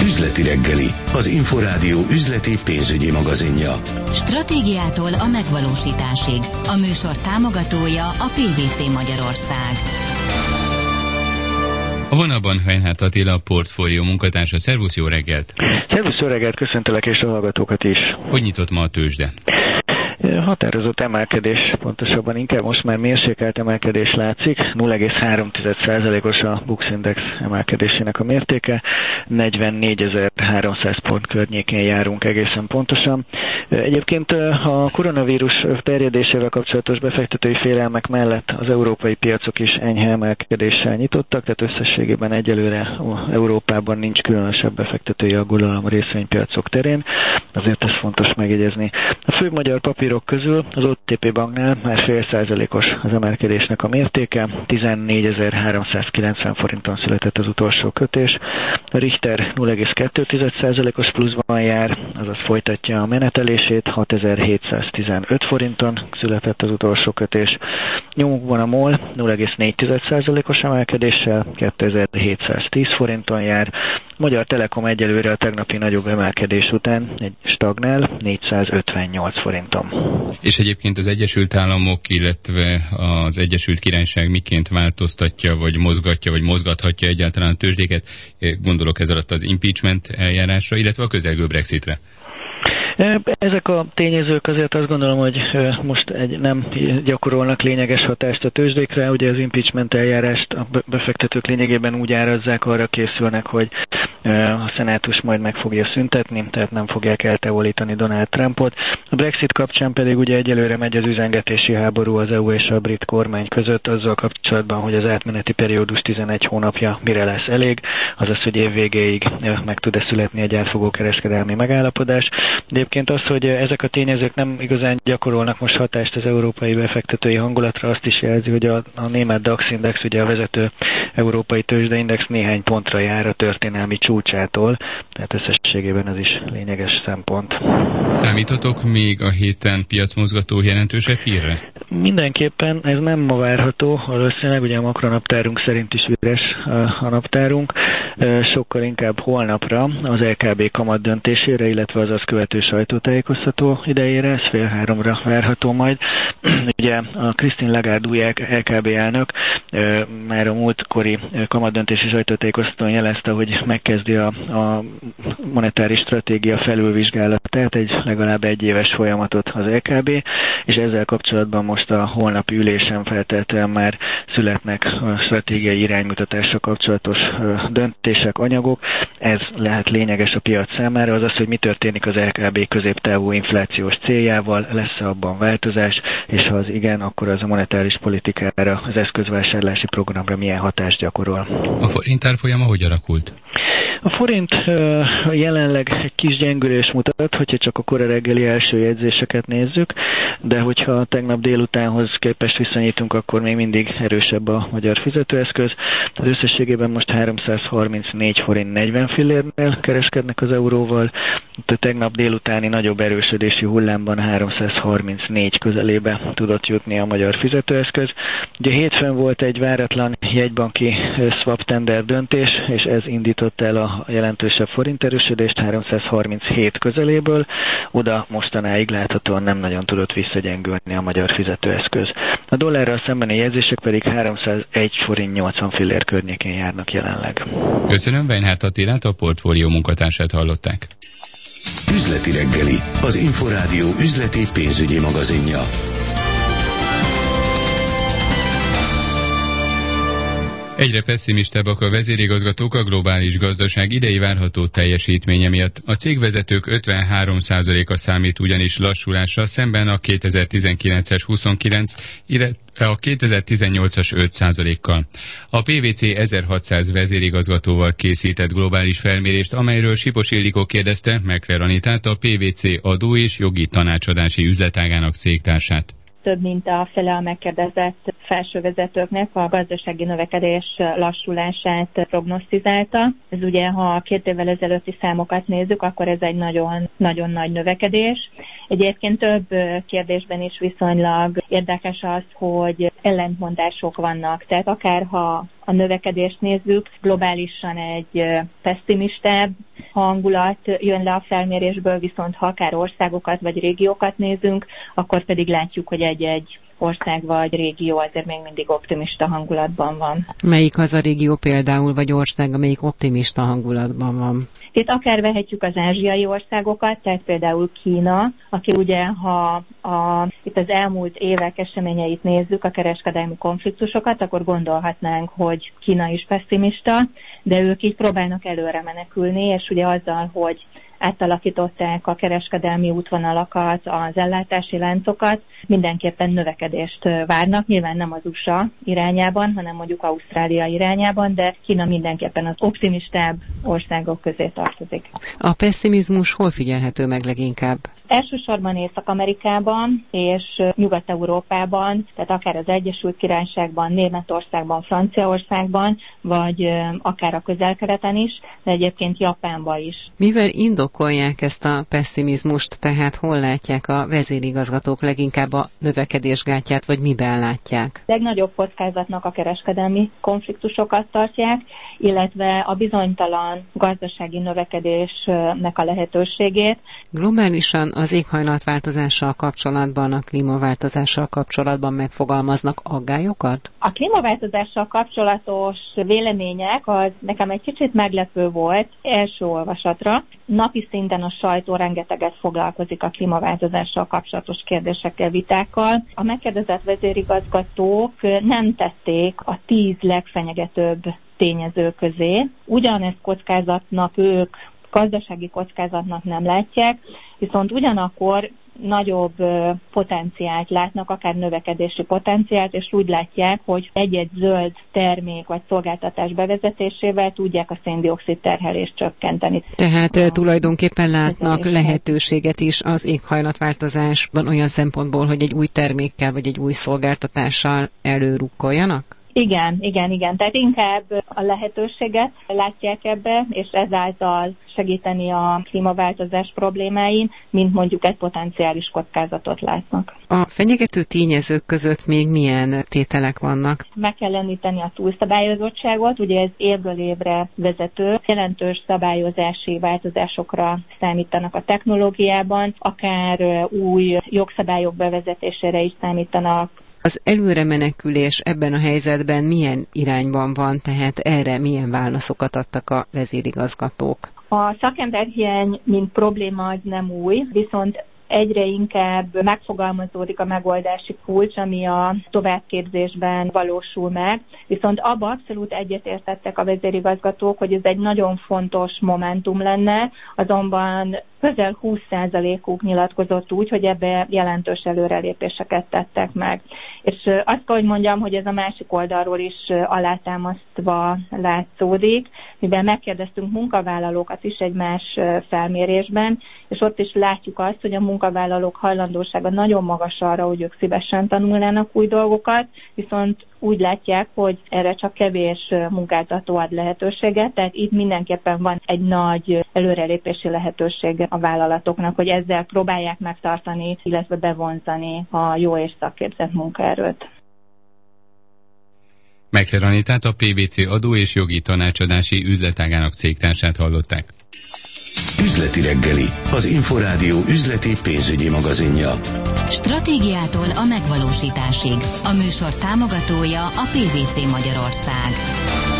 Üzleti reggeli, az Inforádió üzleti pénzügyi magazinja. Stratégiától a megvalósításig. A műsor támogatója a PVC Magyarország. A vonalban Reinhardt Attila, a portfólió munkatársa. Szervusz, jó reggelt! Szervusz, jó reggelt, köszöntelek és a hallgatókat is. Hogy nyitott ma a tőzsde? Határozott emelkedés, pontosabban inkább most már mérsékelt emelkedés látszik. 0,3%-os a Bux Index emelkedésének a mértéke. 44.300 pont környékén járunk egészen pontosan. Egyébként a koronavírus terjedésével kapcsolatos befektetői félelmek mellett az európai piacok is enyhe emelkedéssel nyitottak, tehát összességében egyelőre Európában nincs különösebb befektetői aggodalom a részvénypiacok terén. Azért ez fontos megjegyezni. A fő magyar papírok közül az OTP Banknál már 0,5%-os az emelkedésnek a mértéke, 14.390 forinton született az utolsó kötés. A Richter 0,2%-os pluszban jár, azaz folytatja a menetelését, 6.715 forinton született az utolsó kötés. Nyomukban a MOL 0,4%-os emelkedéssel, 2.710 forinton jár. Magyar Telekom egyelőre a tegnapi nagyobb emelkedés után egy stagnál 458 forinton. És egyébként az Egyesült Államok, illetve az Egyesült Királyság miként változtatja, vagy mozgatja, vagy mozgathatja egyáltalán a tőzsdéket? Gondolok ez alatt az impeachment eljárásra, illetve a közelgő Brexitre. Ezek a tényezők azért azt gondolom, hogy most nem gyakorolnak lényeges hatást a tőzsdékre. Ugye az impeachment eljárást a befektetők lényegében úgy árazzák, arra készülnek, hogy a szenátus majd meg fogja szüntetni, tehát nem fogják eltávolítani Donald Trumpot. A Brexit kapcsán pedig ugye egyelőre megy az üzengetési háború az EU és a brit kormány között azzal kapcsolatban, hogy az átmeneti periódus 11 hónapja mire lesz elég, azaz, hogy év végéig meg tud-e születni egy átfogó kereskedelmi megállapodás. De egyébként az, hogy ezek a tényezők nem igazán gyakorolnak most hatást az európai befektetői hangulatra, azt is jelzi, hogy a német DAX index, ugye a vezető európai tőzsdeindex néhány pontra jár a történelmi csúcsától, tehát összességében ez is lényeges szempont. Számíthatok még a héten piacmozgató jelentősebb hírre? Mindenképpen ez nem ma várható, valószínűleg ugye a makronaptárunk szerint is üres a naptárunk, sokkal inkább holnapra az LKB kamat döntésére, illetve az azt követő sajtótájékoztató idejére, ez 2:30-ra várható majd. Ugye a Christine Lagarde új LKB elnök már a múltkori kamatdöntési sajtótájékoztatón jelezte, hogy megkezdi a monetáris stratégia felülvizsgálatát, legalább egy éves folyamatot az LKB, és ezzel kapcsolatban most a holnapi ülésen feltétlenül már születnek a stratégiai iránymutatással kapcsolatos döntések, anyagok. Ez lehet lényeges a piac számára, azaz, hogy mi történik az LKB középtávú inflációs céljával, lesz-e abban változás, és ha az igen, akkor az a monetáris politikára, az eszközvásárlási programra milyen hatást gyakorol. A forint árfolyama hogy alakult? A forint jelenleg egy kis gyengülés mutat, hogyha csak a kora reggeli első jegyzéseket nézzük, de hogyha tegnap délutánhoz képest viszonyítunk, akkor még mindig erősebb a magyar fizetőeszköz. Tehát összességében most 334 forint 40 fillérnél kereskednek az euróval. A tegnap délutáni nagyobb erősödési hullámban 334 közelébe tudott jutni a magyar fizetőeszköz. Ugye hétfőn volt egy váratlan jegybanki swap tender döntés, és ez indított el a jelentősebb forinterősödést 337 közeléből, oda mostanáig láthatóan nem nagyon tudott visszagyengülni a magyar fizetőeszköz. A dollárral szembeni jegyzések pedig 301 forint 80 fillér környékén járnak jelenleg. Köszönöm, Reinhardt Attilát, a portfólió munkatársát hallották. Üzleti reggeli, az Inforádió üzleti pénzügyi magazinja. Egyre pesszimistábbak a vezérigazgatók a globális gazdaság idei várható teljesítménye miatt. A cégvezetők 53%-a számít ugyanis lassulásra, szemben a 2019-es 29, illetve a 2018-as 5%-kal. A PVC 1600 vezérigazgatóval készített globális felmérést, amelyről Sipos Ildikó kérdezte Mekler Anitát, a PVC adó és jogi tanácsadási üzletágának cégtársát. Több mint a fele a megkérdezett felsővezetőknek a gazdasági növekedés lassulását prognosztizálta. Ez ugye, ha 2 évvel ezelőtti számokat nézzük, akkor ez egy nagyon, nagyon nagy növekedés. Egyébként több kérdésben is viszonylag érdekes az, hogy ellentmondások vannak. Tehát akár ha a növekedést nézzük, globálisan egy pesszimistább hangulat jön le a felmérésből, viszont ha akár országokat vagy régiókat nézünk, akkor pedig látjuk, hogy egy-egy ország vagy régió azért még mindig optimista hangulatban van. Melyik az a régió például, vagy ország, amelyik optimista hangulatban van? Itt akár vehetjük az ázsiai országokat, tehát például Kína, aki ugye, ha itt az elmúlt évek eseményeit nézzük, a kereskedelmi konfliktusokat, akkor gondolhatnánk, hogy Kína is pessimista, de ők így próbálnak előre menekülni, és ugye azzal, hogy átalakították a kereskedelmi útvonalakat, az ellátási láncokat, mindenképpen növekedést várnak, nyilván nem az USA irányában, hanem mondjuk Ausztrália irányában, de Kína mindenképpen az optimistább országok közé tartozik. A pessimizmus hol figyelhető meg leginkább? Elsősorban Észak-Amerikában és Nyugat-Európában, tehát akár az Egyesült Királyságban, Németországban, Franciaországban, vagy akár a Közel-Keleten is, de egyébként Japánban is. Mivel indokolják ezt a pessimizmust, tehát hol látják a vezérigazgatók leginkább a növekedésgátját, vagy miben látják? Legnagyobb kockázatnak a kereskedelmi konfliktusokat tartják, illetve a bizonytalan gazdasági növekedésnek a lehetőségét. Globálisan az éghajlatváltozással kapcsolatban, a klímaváltozással kapcsolatban megfogalmaznak aggályokat? A klímaváltozással kapcsolatos vélemények az nekem egy kicsit meglepő volt első olvasatra. Napi szinten a sajtó rengeteget foglalkozik a klímaváltozással kapcsolatos kérdésekkel, vitákkal. A megkérdezett vezérigazgatók nem tették a 10 legfenyegetőbb tényező közé. Ugyanezt kockázatnak ők gazdasági kockázatnak nem látják, viszont ugyanakkor nagyobb potenciált látnak, akár növekedési potenciált, és úgy látják, hogy egy-egy zöld termék vagy szolgáltatás bevezetésével tudják a szén-dioxid terhelést csökkenteni. Tehát tulajdonképpen látnak lehetőséget is az éghajlatváltozásban olyan szempontból, hogy egy új termékkel vagy egy új szolgáltatással előrukkoljanak? Igen. Tehát inkább a lehetőséget látják ebbe, és ezáltal segíteni a klímaváltozás problémáin, mint mondjuk egy potenciális kockázatot látnak. A fenyegető tényezők között még milyen tételek vannak? Meg kell említeni a túlszabályozottságot, ugye ez évről évre vezető, jelentős szabályozási változásokra számítanak a technológiában, akár új jogszabályok bevezetésére is számítanak. Az előre menekülés ebben a helyzetben milyen irányban van, tehát erre milyen válaszokat adtak a vezérigazgatók? A szakemberhiány, mint probléma, nem új, viszont egyre inkább megfogalmazódik a megoldási kulcs, ami a továbbképzésben valósul meg. Viszont abban abszolút egyetértettek a vezérigazgatók, hogy ez egy nagyon fontos momentum lenne, azonban közel 20%-uk nyilatkozott úgy, hogy ebbe jelentős előrelépéseket tettek meg. És azt kell, hogy mondjam, hogy ez a másik oldalról is alátámasztva látszódik, mivel megkérdeztünk munkavállalókat is egy más felmérésben, és ott is látjuk azt, hogy a munkavállalók hajlandósága nagyon magas arra, hogy ők szívesen tanulnának új dolgokat, viszont úgy látják, hogy erre csak kevés munkáltató ad lehetőséget, tehát itt mindenképpen van egy nagy előrelépési lehetőség a vállalatoknak, hogy ezzel próbálják megtartani, illetve bevonzani a jó és szakképzett munkaerőt. Meckler Anitát, a PwC adó és jogi tanácsadási üzletágának cégtársát hallották. Üzleti reggeli, az Inforádió üzleti pénzügyi magazinja. Stratégiától a megvalósításig. A műsor támogatója a PwC Magyarország.